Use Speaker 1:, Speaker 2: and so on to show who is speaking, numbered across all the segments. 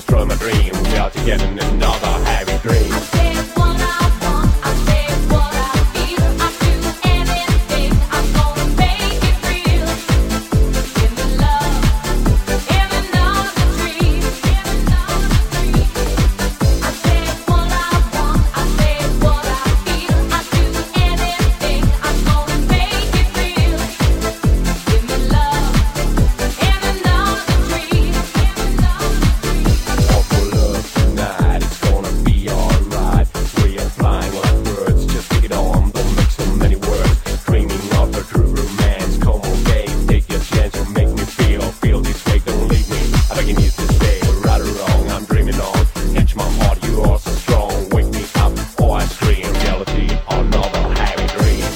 Speaker 1: destroy my dream. We are together in another heavy dream.
Speaker 2: I said what I want, I said what I feel. I do anything, I'm gonna make it real. Give me love, in another dream, in another dream. I said what I want, I said what I feel. I do anything, I'm gonna make it real. Give me love, in another dream, in another dream.
Speaker 1: All for love tonight, it's gonna be alright. We are flying like birds, just take it on, don't make so many words. Dreaming of a true romance, come on babe, take your chance, you make me feel this way, don't leave me. I can use this day, right or wrong, I'm dreaming on. Catch my heart, you are so strong, wake me up, or I scream. Reality, another heavy dream.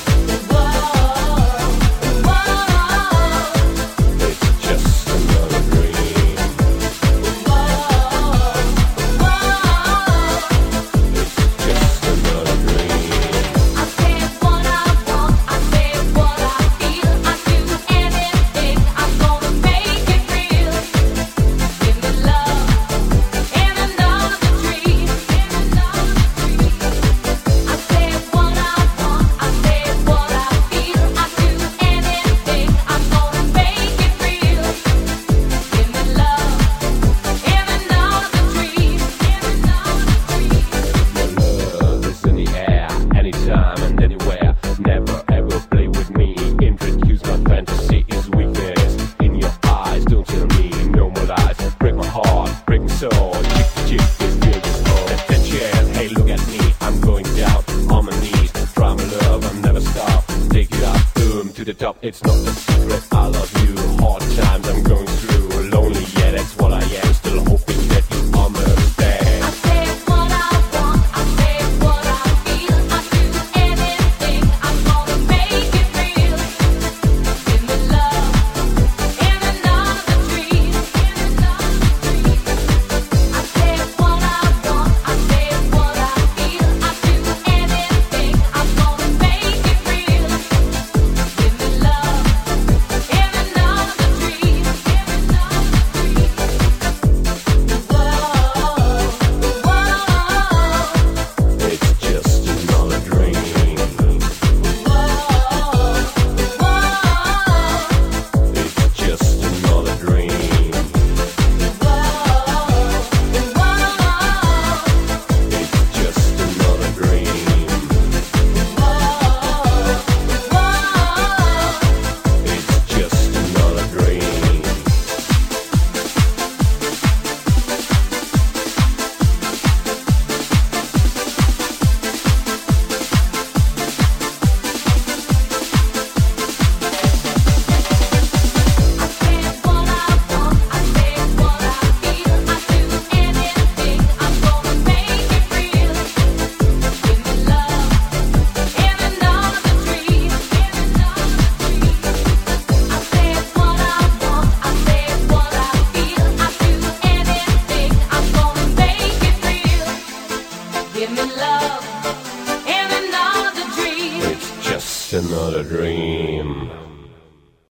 Speaker 1: It's just another dream. It's just another dream.
Speaker 2: I said what I want, I said what I feel. I do anything, I'm gonna make it real. Give me love, in another dream, in another dream. I said what I want, I said what I feel. I do anything, I'm gonna make it real. Give me love, in another dream, in another dream.
Speaker 1: My love is in the air, anytime and anywhere. Never ever play with me. Introduce my fantasy is weakness. In your eyes, don't tell me no more lies. Break my heart, break my soul. Chick, this feel this all. Attention, hey look at me, I'm going down on my knees. Try my love, I'll never stop. Take it up, boom to the top. It's not a secret, I love you. Hard times, I'm